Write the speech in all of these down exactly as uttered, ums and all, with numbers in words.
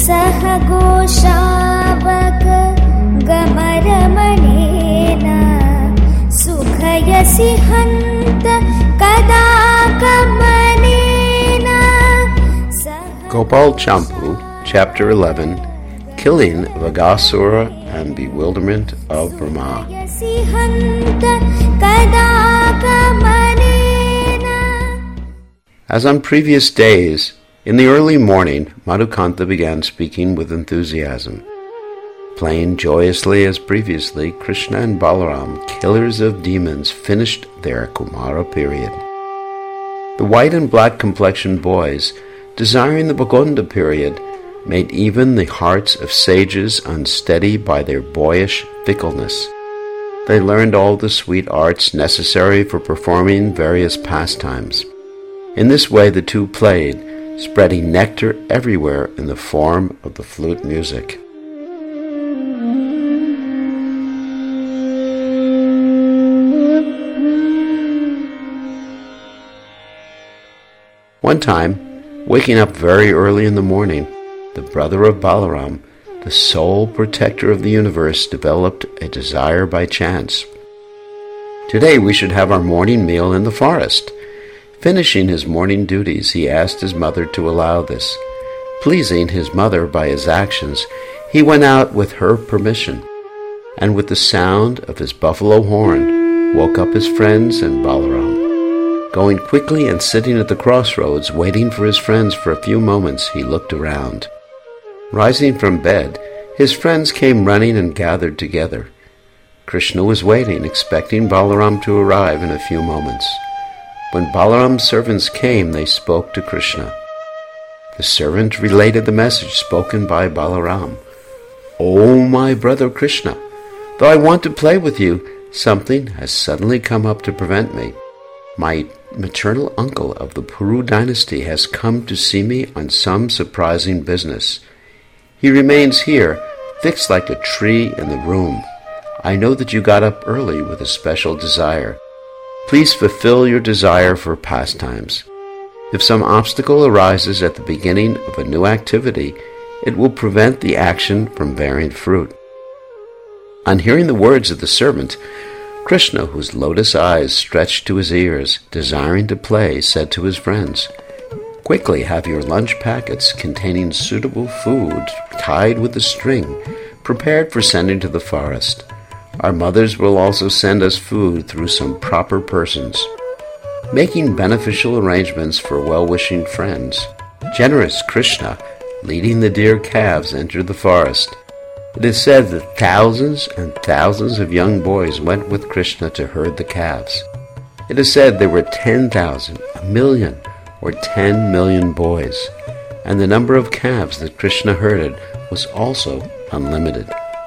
सहगोशावक गमरमणेन सुखयसि हन्त कदा गमनेन. Gopal Champu, Chapter eleven, Killing Vagasura and Bewilderment of Brahma. As on previous days, in the early morning, Madhukanta began speaking with enthusiasm. Playing joyously as previously, Krishna and Balaram, killers of demons, finished their Kumara period. The white and black complexioned boys, desiring the Bhagunda period, made even the hearts of sages unsteady by their boyish fickleness. They learned all the sweet arts necessary for performing various pastimes. In this way the two played, spreading nectar everywhere in the form of the flute music. One time, waking up very early in the morning, the brother of Balaram, the sole protector of the universe, developed a desire by chance. Today we should have our morning meal in the forest. Finishing his morning duties, he asked his mother to allow this. Pleasing his mother by his actions, he went out with her permission, and with the sound of his buffalo horn, woke up his friends and Balaram. Going quickly and sitting at the crossroads, waiting for his friends for a few moments, he looked around. Rising from bed, his friends came running and gathered together. Krishna was waiting, expecting Balaram to arrive in a few moments. When Balaram's servants came, they spoke to Krishna. The servant related the message spoken by Balaram. "O my brother Krishna, though I want to play with you, something has suddenly come up to prevent me. My maternal uncle of the Puru dynasty has come to see me on some surprising business. He remains here, fixed like a tree in the room. I know that you got up early with a special desire. Please fulfill your desire for pastimes. If some obstacle arises at the beginning of a new activity, it will prevent the action from bearing fruit." On hearing the words of the servant, Krishna, whose lotus eyes stretched to his ears, desiring to play, said to his friends, "Quickly have your lunch packets containing suitable food tied with a string, prepared for sending to the forest. Our mothers will also send us food through some proper persons." Making beneficial arrangements for well-wishing friends, generous Krishna, leading the dear calves, entered the forest. It is said that thousands and thousands of young boys went with Krishna to herd the calves. It is said there were ten thousand, a million, or ten million boys, and the number of calves that Krishna herded was also unlimited.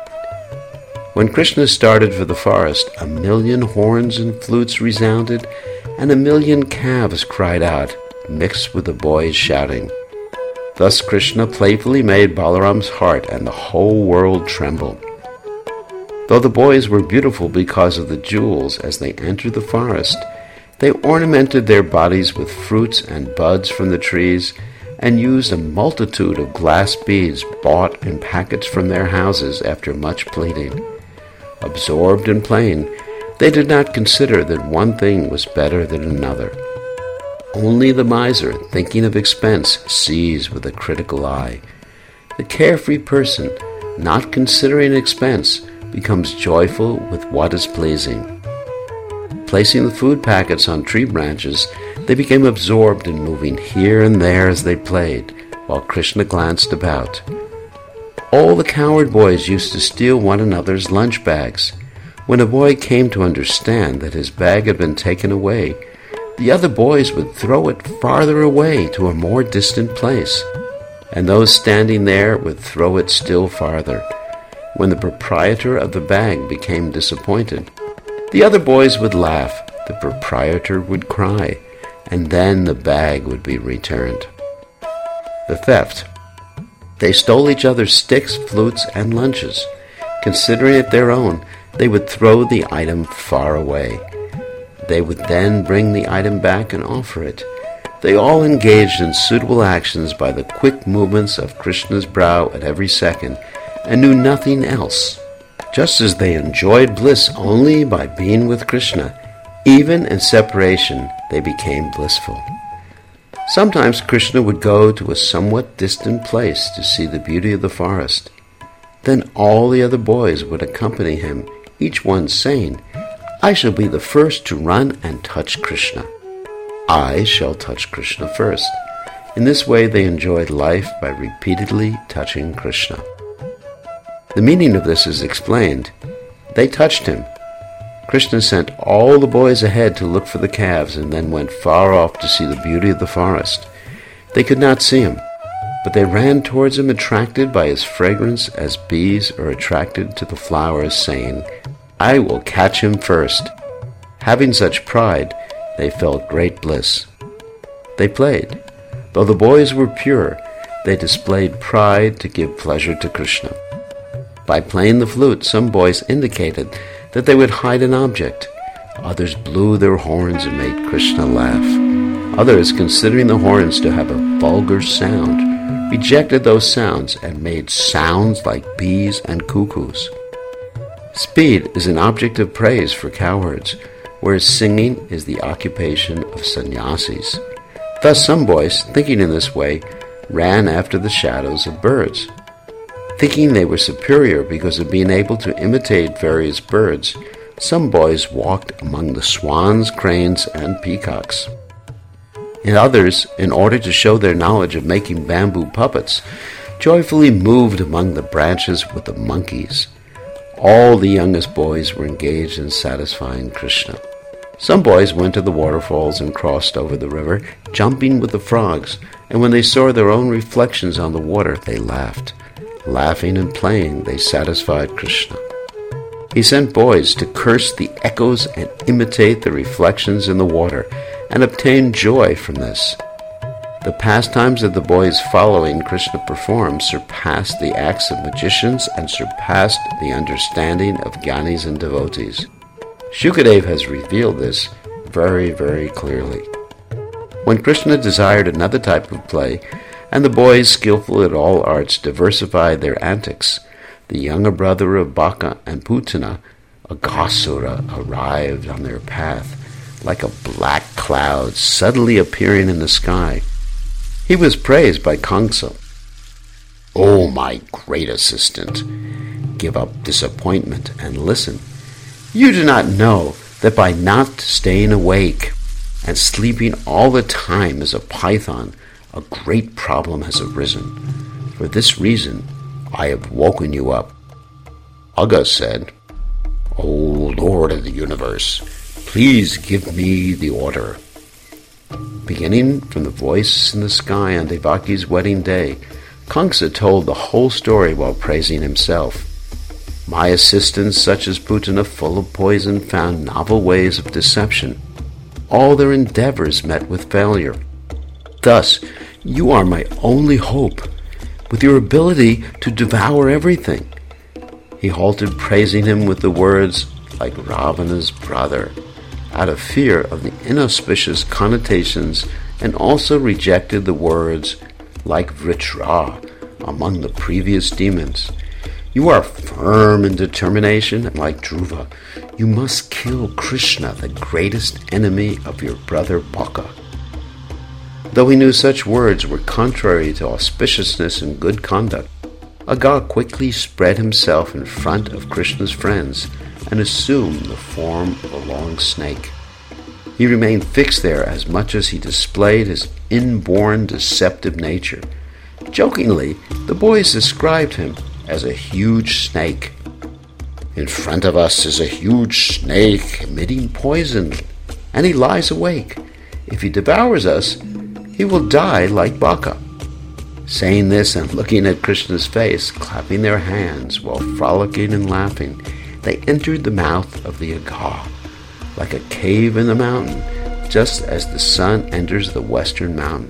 When Krishna started for the forest, a million horns and flutes resounded, and a million calves cried out, mixed with the boys shouting. Thus Krishna playfully made Balaram's heart and the whole world tremble. Though the boys were beautiful because of the jewels as they entered the forest, they ornamented their bodies with fruits and buds from the trees, and used a multitude of glass beads bought in packets from their houses after much pleading. Absorbed in playing, they did not consider that one thing was better than another. Only the miser, thinking of expense, sees with a critical eye. The carefree person, not considering expense, becomes joyful with what is pleasing. Placing the food packets on tree branches, they became absorbed in moving here and there as they played, while Krishna glanced about. All the coward boys used to steal one another's lunch bags. When a boy came to understand that his bag had been taken away, the other boys would throw it farther away to a more distant place, and those standing there would throw it still farther. When the proprietor of the bag became disappointed, the other boys would laugh, the proprietor would cry, and then the bag would be returned. The theft. They stole each other's sticks, flutes, and lunches. Considering it their own, they would throw the item far away. They would then bring the item back and offer it. They all engaged in suitable actions by the quick movements of Krishna's brow at every second, and knew nothing else. Just as they enjoyed bliss only by being with Krishna, even in separation they became blissful. Sometimes Krishna would go to a somewhat distant place to see the beauty of the forest. Then all the other boys would accompany him, each one saying, "I shall be the first to run and touch Krishna. I shall touch Krishna first." In this way they enjoyed life by repeatedly touching Krishna. The meaning of this is explained. They touched him. Krishna sent all the boys ahead to look for the calves and then went far off to see the beauty of the forest. They could not see him, but they ran towards him, attracted by his fragrance as bees are attracted to the flowers, saying, "I will catch him first." Having such pride, they felt great bliss. They played. Though the boys were pure, they displayed pride to give pleasure to Krishna. By playing the flute, some boys indicated that they would hide an object. Others blew their horns and made Krishna laugh. Others, considering the horns to have a vulgar sound, rejected those sounds and made sounds like bees and cuckoos. Speed is an object of praise for cowherds, whereas singing is the occupation of sannyasis. Thus some boys, thinking in this way, ran after the shadows of birds. Thinking they were superior because of being able to imitate various birds, some boys walked among the swans, cranes, and peacocks. And others, in order to show their knowledge of making bamboo puppets, joyfully moved among the branches with the monkeys. All the youngest boys were engaged in satisfying Krishna. Some boys went to the waterfalls and crossed over the river, jumping with the frogs, and when they saw their own reflections on the water, they laughed. Laughing and playing, they satisfied Krishna. He sent boys to curse the echoes and imitate the reflections in the water, and obtain joy from this. The pastimes of the boys following Krishna performed surpassed the acts of magicians and surpassed the understanding of jnanis and devotees. Shukadeva has revealed this very, very clearly. When Krishna desired another type of play, and the boys, skillful at all arts, diversified their antics, the younger brother of Baka and Putana, Aghasura, arrived on their path, like a black cloud suddenly appearing in the sky. He was praised by Kamsa. "O my great assistant, give up disappointment and listen. You do not know that by not staying awake and sleeping all the time as a python, a great problem has arisen. For this reason, I have woken you up." Agha said, "O Lord of the universe, please give me the order." Beginning from the voice in the sky on Devaki's wedding day, Kamsa told the whole story while praising himself. My assistants, such as Putana, full of poison, found novel ways of deception. All their endeavors met with failure. Thus, you are my only hope, with your ability to devour everything. He halted, praising him with the words, like Ravana's brother, out of fear of the inauspicious connotations, and also rejected the words, like Vritra, among the previous demons. You are firm in determination, and like Dhruva, you must kill Krishna, the greatest enemy of your brother Baka. Though he knew such words were contrary to auspiciousness and good conduct, Agha quickly spread himself in front of Krishna's friends and assumed the form of a long snake. He remained fixed there as much as he displayed his inborn deceptive nature. Jokingly, the boys described him as a huge snake. In front of us is a huge snake emitting poison, and he lies awake. If he devours us, he will die like Baka. Saying this and looking at Krishna's face, clapping their hands while frolicking and laughing, they entered the mouth of the Agha, like a cave in the mountain, just as the sun enters the western mountain.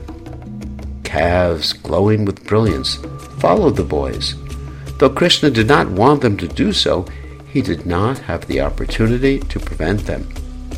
Calves, glowing with brilliance, followed the boys. Though Krishna did not want them to do so, he did not have the opportunity to prevent them.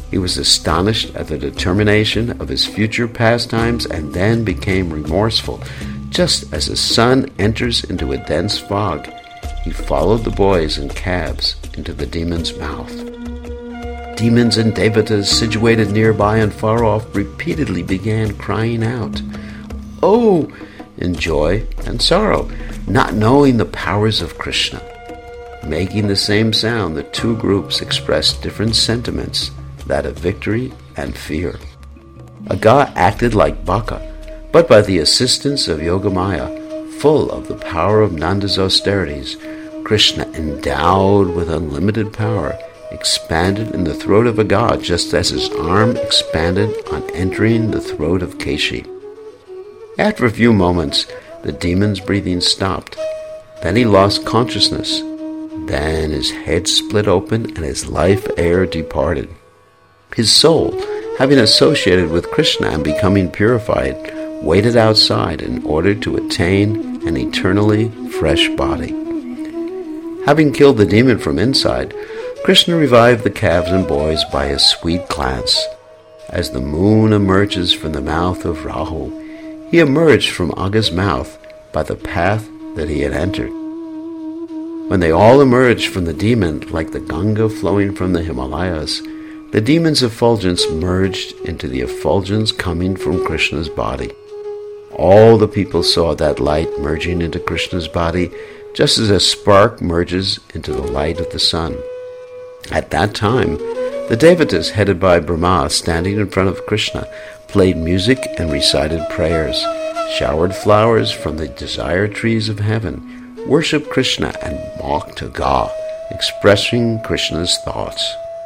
He was astonished at the determination of his future pastimes and then became remorseful. Just as the sun enters into a dense fog, he followed the boys and calves into the demon's mouth. Demons and devatas situated nearby and far off repeatedly began crying out, "Oh!" in joy and sorrow, not knowing the powers of Krishna. Making the same sound, the two groups expressed different sentiments, that of victory and fear. Aga acted like Baka, but by the assistance of Yogamaya, full of the power of Nanda's austerities, Krishna, endowed with unlimited power, expanded in the throat of Aga just as his arm expanded on entering the throat of Keshi. After a few moments, the demon's breathing stopped. Then he lost consciousness. Then his head split open and his life air departed. His soul, having associated with Krishna and becoming purified, waited outside in order to attain an eternally fresh body. Having killed the demon from inside, Krishna revived the calves and boys by a sweet glance. As the moon emerges from the mouth of Rahu, he emerged from Aga's mouth by the path that he had entered. When they all emerged from the demon like the Ganga flowing from the Himalayas, the demon's effulgence merged into the effulgence coming from Krishna's body. All the people saw that light merging into Krishna's body, just as a spark merges into the light of the sun. At that time, the devatas headed by Brahma, standing in front of Krishna, played music and recited prayers, showered flowers from the desire trees of heaven, worshipped Krishna and mocked Aga, expressing Krishna's thoughts.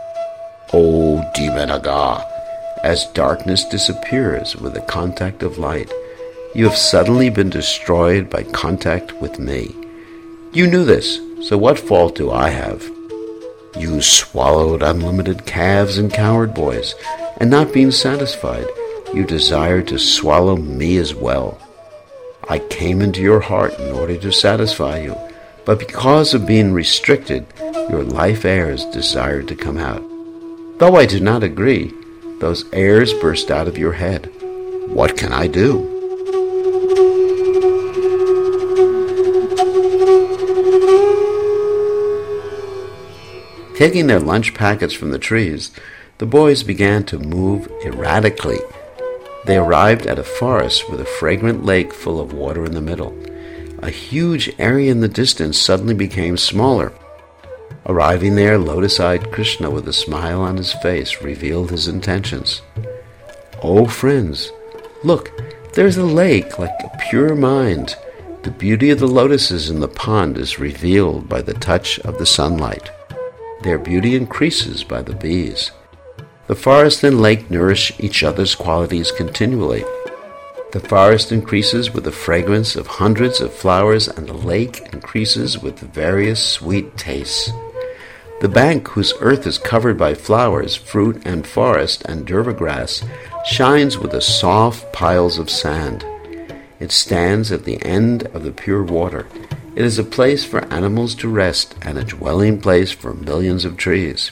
O demon Aga, as darkness disappears with the contact of light, you have suddenly been destroyed by contact with me. You knew this, so what fault do I have? You swallowed unlimited calves and cowherd boys, and not being satisfied, you desired to swallow me as well. I came into your heart in order to satisfy you, but because of being restricted, your life airs desired to come out. Though I do not agree, those airs burst out of your head. What can I do? Taking their lunch packets from the trees, the boys began to move erratically. They arrived at a forest with a fragrant lake full of water in the middle. A huge area in the distance suddenly became smaller. Arriving there, lotus-eyed Krishna, with a smile on his face, revealed his intentions. "Oh, friends, look, there's a lake like a pure mind. The beauty of the lotuses in the pond is revealed by the touch of the sunlight. Their beauty increases by the bees. The forest and lake nourish each other's qualities continually. The forest increases with the fragrance of hundreds of flowers, and the lake increases with various sweet tastes. The bank, whose earth is covered by flowers, fruit, and forest, and durva grass, shines with the soft piles of sand. It stands at the end of the pure water. It is a place for animals to rest and a dwelling place for millions of trees.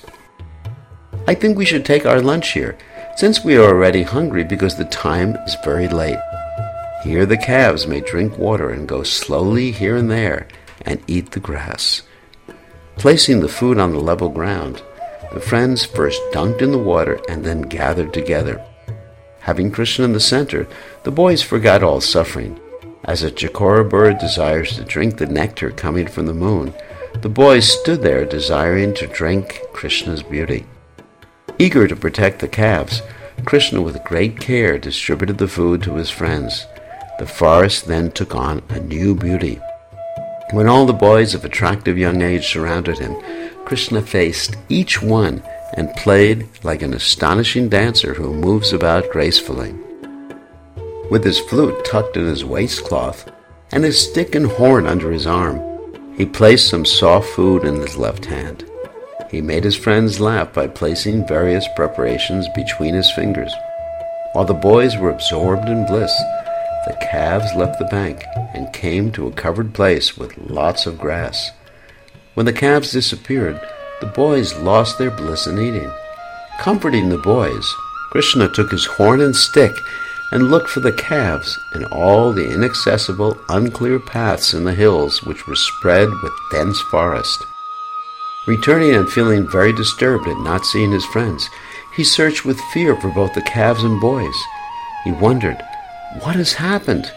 I think we should take our lunch here, since we are already hungry because the time is very late. Here the calves may drink water and go slowly here and there and eat the grass." Placing the food on the level ground, the friends first dunked in the water and then gathered together. Having Krishna in the center, the boys forgot all suffering. As a chakora bird desires to drink the nectar coming from the moon, the boys stood there desiring to drink Krishna's beauty. Eager to protect the calves, Krishna with great care distributed the food to his friends. The forest then took on a new beauty. When all the boys of attractive young age surrounded him, Krishna faced each one and played like an astonishing dancer who moves about gracefully. With his flute tucked in his waistcloth and his stick and horn under his arm, he placed some soft food in his left hand. He made his friends laugh by placing various preparations between his fingers. While the boys were absorbed in bliss, the calves left the bank and came to a covered place with lots of grass. When the calves disappeared, the boys lost their bliss in eating. Comforting the boys, Krishna took his horn and stick and looked for the calves in all the inaccessible, unclear paths in the hills which were spread with dense forest. Returning and feeling very disturbed at not seeing his friends, he searched with fear for both the calves and boys. He wondered, "What has happened?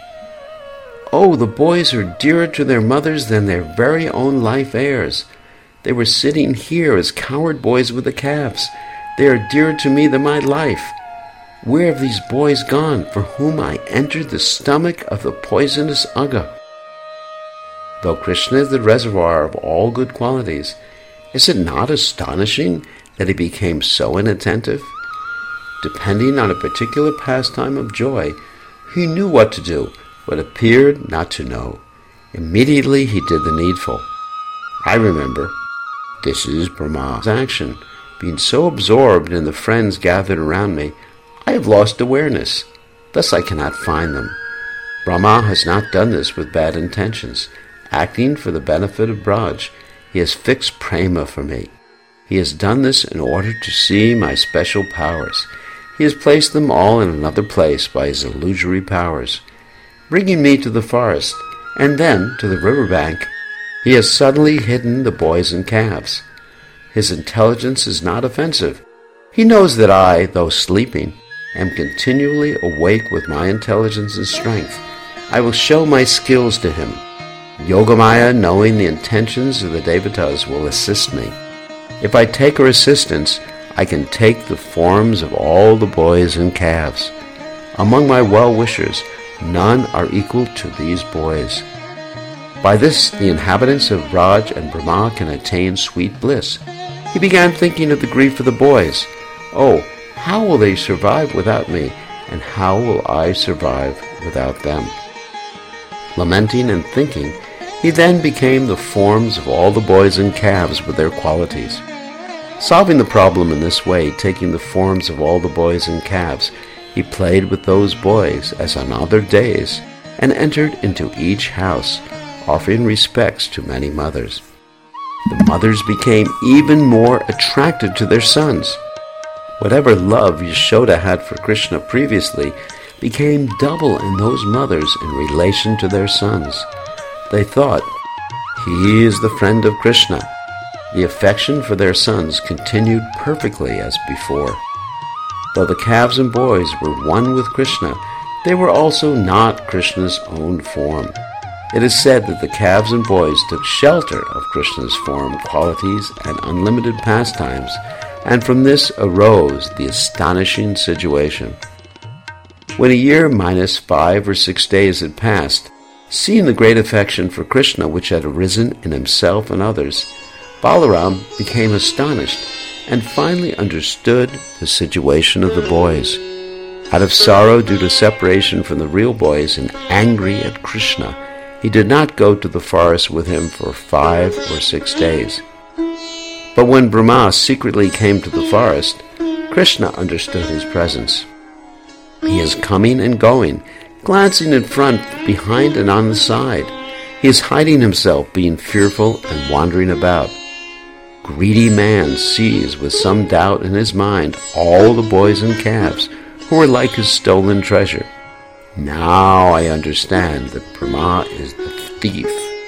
Oh, the boys are dearer to their mothers than their very own life heirs. They were sitting here as coward boys with the calves. They are dearer to me than my life. Where have these boys gone, for whom I entered the stomach of the poisonous Aga?" Though Krishna is the reservoir of all good qualities, is it not astonishing that he became so inattentive? Depending on a particular pastime of joy, he knew what to do, but appeared not to know. Immediately he did the needful. I remember, this is Brahma's action. Being so absorbed in the friends gathered around me, I have lost awareness. Thus I cannot find them. Brahma has not done this with bad intentions. Acting for the benefit of Braj, he has fixed prema for me. He has done this in order to see my special powers. He has placed them all in another place by his illusory powers. Bringing me to the forest, and then to the river bank, he has suddenly hidden the boys and calves. His intelligence is not offensive. He knows that I, though sleeping, am continually awake with my intelligence and strength. I will show my skills to him. Yogamaya, knowing the intentions of the Devatas, will assist me. If I take her assistance, I can take the forms of all the boys and calves. Among my well-wishers, none are equal to these boys. By this, the inhabitants of Braj and Brahma can attain sweet bliss. He began thinking of the grief of the boys. Oh, how will they survive without me, and how will I survive without them? Lamenting and thinking, he then became the forms of all the boys and calves with their qualities. Solving the problem in this way, taking the forms of all the boys and calves, he played with those boys as on other days, and entered into each house, offering respects to many mothers. The mothers became even more attracted to their sons. Whatever love Yashoda had for Krishna previously became double in those mothers in relation to their sons. They thought, he is the friend of Krishna. The affection for their sons continued perfectly as before. Though the calves and boys were one with Krishna, they were also not Krishna's own form. It is said that the calves and boys took shelter of Krishna's form, qualities, and unlimited pastimes, and from this arose the astonishing situation. When a year minus five or six days had passed, seeing the great affection for Krishna which had arisen in himself and others, Balaram became astonished and finally understood the situation of the boys. Out of sorrow due to separation from the real boys and angry at Krishna, he did not go to the forest with him for five or six days. But when Brahma secretly came to the forest, Krishna understood his presence. He is coming and going, glancing in front, behind, and on the side. He is hiding himself, being fearful and wandering about. Greedy man sees with some doubt in his mind all the boys and calves who are like his stolen treasure. Now I understand that Brahma is the thief.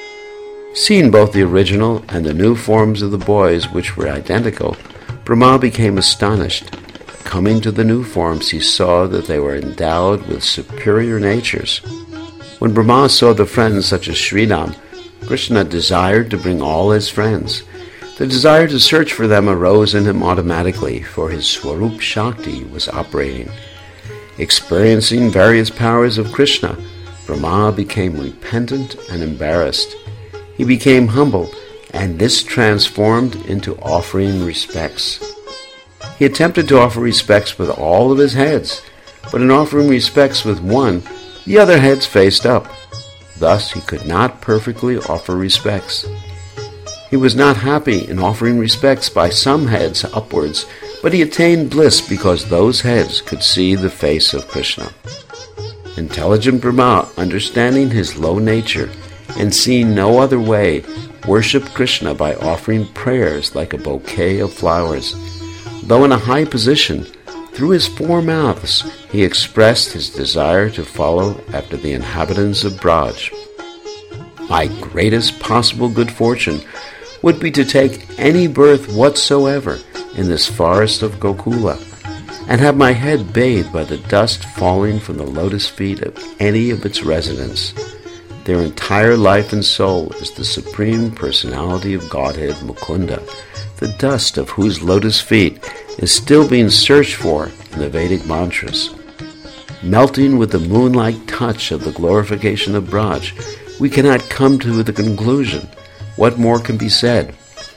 Seeing both the original and the new forms of the boys which were identical, Brahma became astonished. Coming to the new forms, he saw that they were endowed with superior natures. When Brahma saw the friends such as Sridham, Krishna desired to bring all his friends. The desire to search for them arose in him automatically, for his Swarup Shakti was operating. Experiencing various powers of Krishna, Brahma became repentant and embarrassed. He became humble, and this transformed into offering respects. He attempted to offer respects with all of his heads, but in offering respects with one, the other heads faced up. Thus he could not perfectly offer respects. He was not happy in offering respects by some heads upwards, but he attained bliss because those heads could see the face of Krishna. Intelligent Brahma, understanding his low nature and seeing no other way, worshipped Krishna by offering prayers like a bouquet of flowers. Though in a high position, through his four mouths he expressed his desire to follow after the inhabitants of Braj. My greatest possible good fortune would be to take any birth whatsoever in this forest of Gokula, and have my head bathed by the dust falling from the lotus feet of any of its residents. Their entire life and soul is the Supreme Personality of Godhead, Mukunda, the dust of whose lotus feet is still being searched for in the Vedic mantras. Melting with the moon-like touch of the glorification of Braj, we cannot come to the conclusion. What more can be said?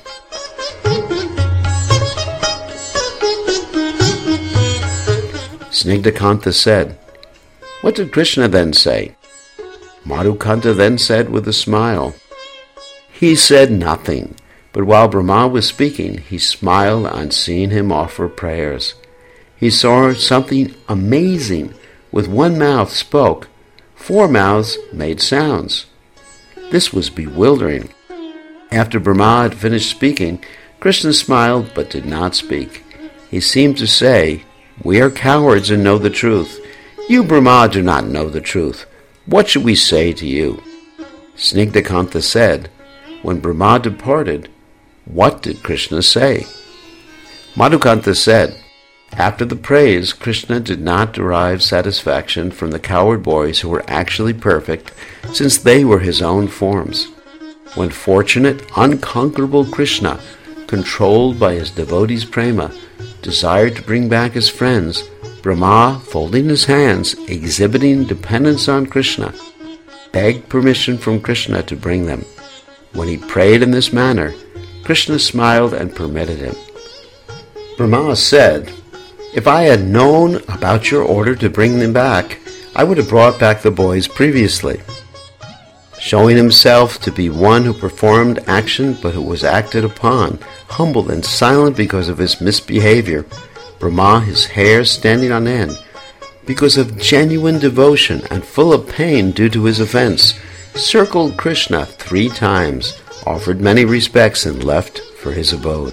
Snigdhakanta said, "What did Krishna then say?" Madhukanta then said with a smile, "He said nothing, but while Brahma was speaking, he smiled on seeing him offer prayers. He saw something amazing. With one mouth spoke, four mouths made sounds. This was bewildering. After Brahma had finished speaking, Krishna smiled but did not speak. He seemed to say, 'We are cowards and know the truth. You, Brahma, do not know the truth. What should we say to you?' Snigdhakanta said, 'When Brahma departed, what did Krishna say?' Madhukanta said, 'After the praise, Krishna did not derive satisfaction from the coward boys who were actually perfect, since they were his own forms. When fortunate, unconquerable Krishna, controlled by his devotees' prema, desired to bring back his friends, Brahma, folding his hands, exhibiting dependence on Krishna, begged permission from Krishna to bring them. When he prayed in this manner, Krishna smiled and permitted him. Brahma said, 'If I had known about your order to bring them back, I would have brought back the boys previously.' Showing himself to be one who performed action but who was acted upon, humble and silent because of his misbehavior, Brahma, his hair standing on end, because of genuine devotion and full of pain due to his offense, circled Krishna three times, offered many respects, and left for his abode.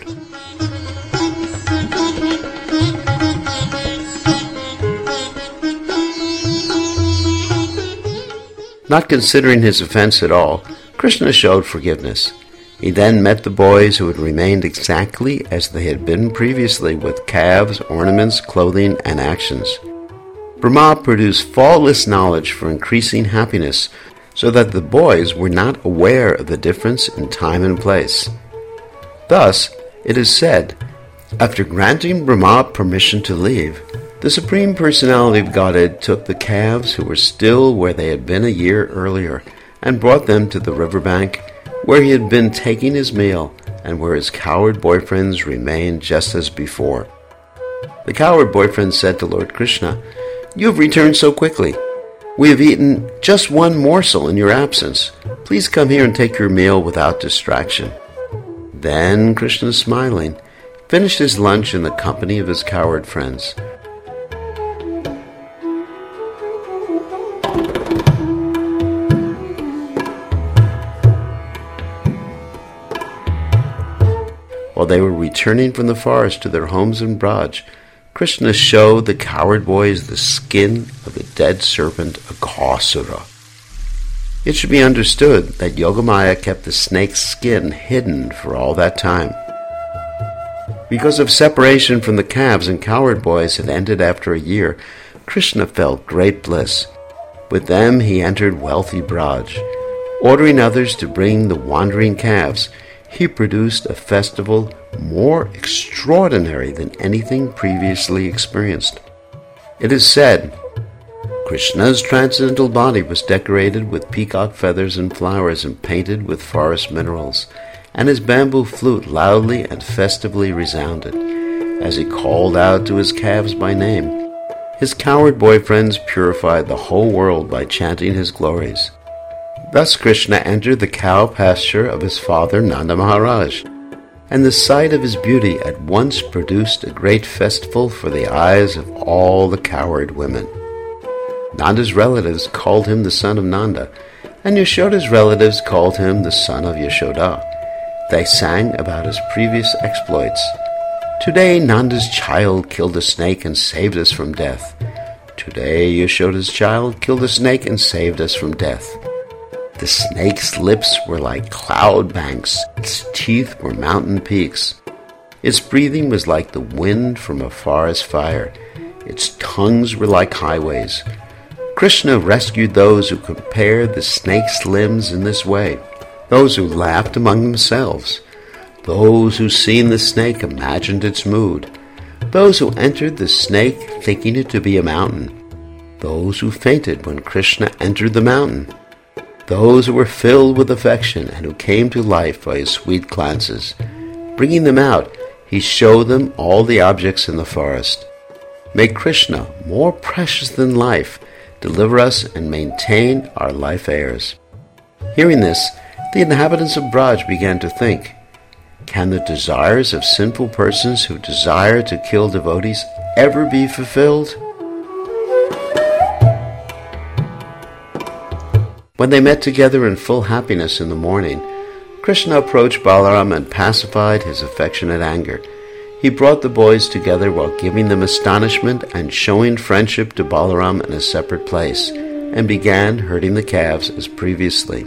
Not considering his offense at all, Krishna showed forgiveness. He then met the boys who had remained exactly as they had been previously, with calves, ornaments, clothing, and actions. Brahma produced faultless knowledge for increasing happiness, so that the boys were not aware of the difference in time and place. Thus, it is said, after granting Brahma permission to leave, the Supreme Personality of Godhead took the calves who were still where they had been a year earlier and brought them to the riverbank where he had been taking his meal and where his coward boyfriends remained just as before. The coward boyfriend said to Lord Krishna, "You have returned so quickly. We have eaten just one morsel in your absence. Please come here and take your meal without distraction." Then Krishna, smiling, finished his lunch in the company of his coward friends. While they were returning from the forest to their homes in Braj, Krishna showed the coward boys the skin of the dead serpent Aghasura. It should be understood that Yogamaya kept the snake's skin hidden for all that time. Because of separation from the calves and coward boys had ended after a year, Krishna felt great bliss. With them he entered wealthy Braj. Ordering others to bring the wandering calves, he produced a festival more extraordinary than anything previously experienced. It is said, Krishna's transcendental body was decorated with peacock feathers and flowers and painted with forest minerals, and his bamboo flute loudly and festively resounded. As he called out to his calves by name, his coward boyfriends purified the whole world by chanting his glories. Thus Krishna entered the cow pasture of his father Nanda Maharaj, and the sight of his beauty at once produced a great festival for the eyes of all the coward women. Nanda's relatives called him the son of Nanda, and Yashoda's relatives called him the son of Yashoda. They sang about his previous exploits. Today, Nanda's child killed a snake and saved us from death. Today, Yashoda's child killed a snake and saved us from death. The snake's lips were like cloud banks. Its teeth were mountain peaks. Its breathing was like the wind from a forest fire. Its tongues were like highways. Krishna rescued those who compared the snake's limbs in this way, those who laughed among themselves, those who seen the snake imagined its mood, those who entered the snake thinking it to be a mountain, those who fainted when Krishna entered the mountain, those who were filled with affection and who came to life by his sweet glances. Bringing them out, he showed them all the objects in the forest. May Krishna, more precious than life, deliver us and maintain our life heirs. Hearing this, the inhabitants of Braj began to think, can the desires of sinful persons who desire to kill devotees ever be fulfilled? When they met together in full happiness in the morning, Krishna approached Balaram and pacified his affectionate anger. He brought the boys together while giving them astonishment and showing friendship to Balaram in a separate place, and began herding the calves as previously.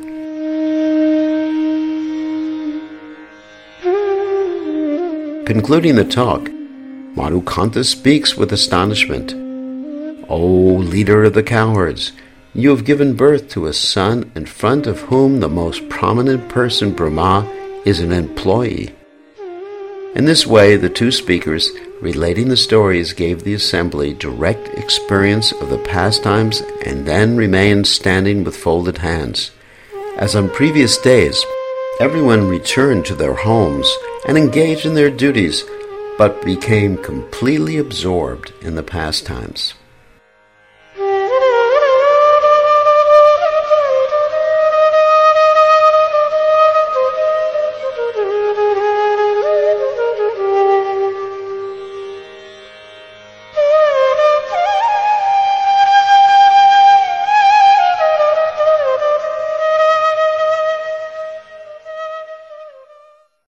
Concluding the talk, Madhukanta speaks with astonishment. O leader of the cowherds, you have given birth to a son in front of whom the most prominent person, Brahma, is an employee. In this way, the two speakers, relating the stories, gave the assembly direct experience of the pastimes and then remained standing with folded hands. As on previous days, everyone returned to their homes and engaged in their duties, but became completely absorbed in the pastimes.